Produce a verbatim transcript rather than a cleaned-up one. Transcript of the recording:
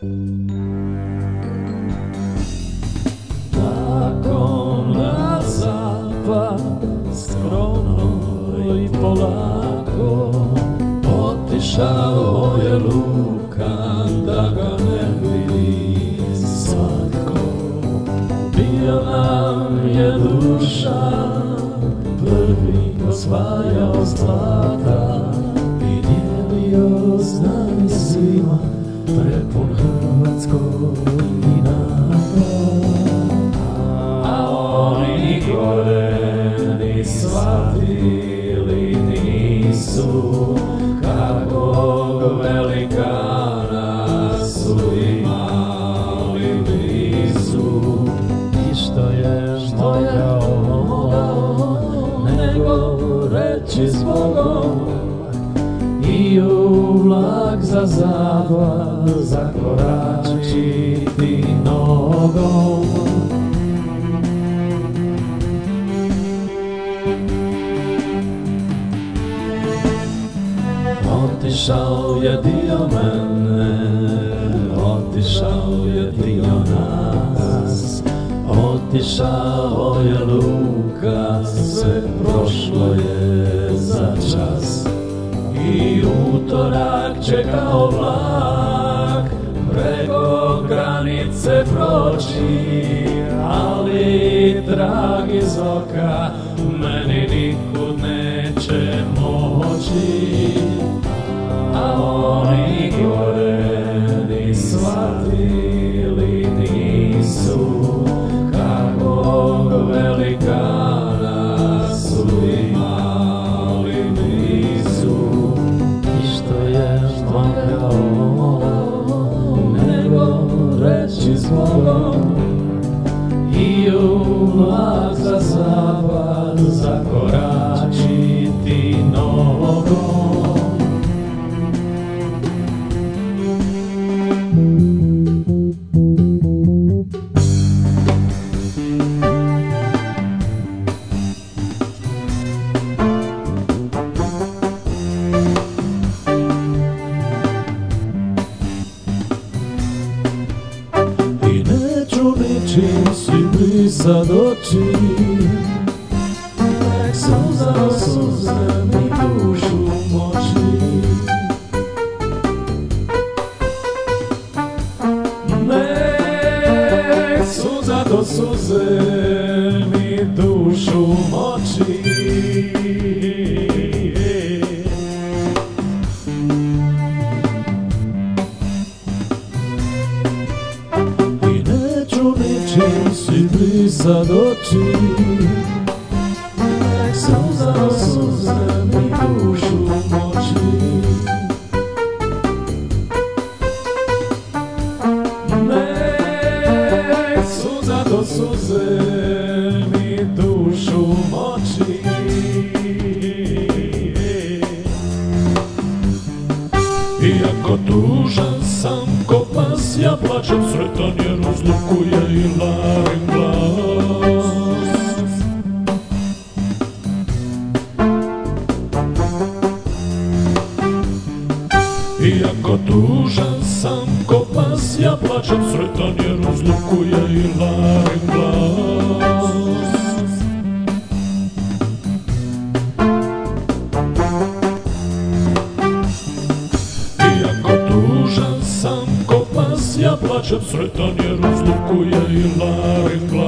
Tako na zapad, skromno i polako, otišao je Lukan da ga ne vidi svatko. Bio nam je dušan, prvi osvajao zlata i dijelio s nami svima prepun hrvatskog inata. A oni gore ni shvatili nisu kakvog velikana su imali blizu. I što je mogao nego reći zbogom i u vlak za zapad zakoračiti nogom. Otišao je dio mene, otišao je dio nas, otišao je Luka, sve prošlo je za čas. I utorak čekao vlak, preko granice proći, ali trag iz oka meni nikud neće moći. A oni gore ni shvatili nisu kakvog velikana su imali blizu. I što je mogao nego reći zbogom i u vlak za zapad zakoračiti nogom. Ničim si brisat oči, nek suza do suze mi dušu moči. Nek suza do suze mi dušu moči. Ničim si brisat oči, nek suza do suze mi dušu moči. Nek suza do suze mi dušu moči. Iako tužan sam ko pas, ja plačem sretan jer uzlukuje i larim glas. Iako tužan sam ko pas, ja plačem sretan jer uzlukuje i larim glas. Ja plačem sretan jer uzlukuje i larim glas.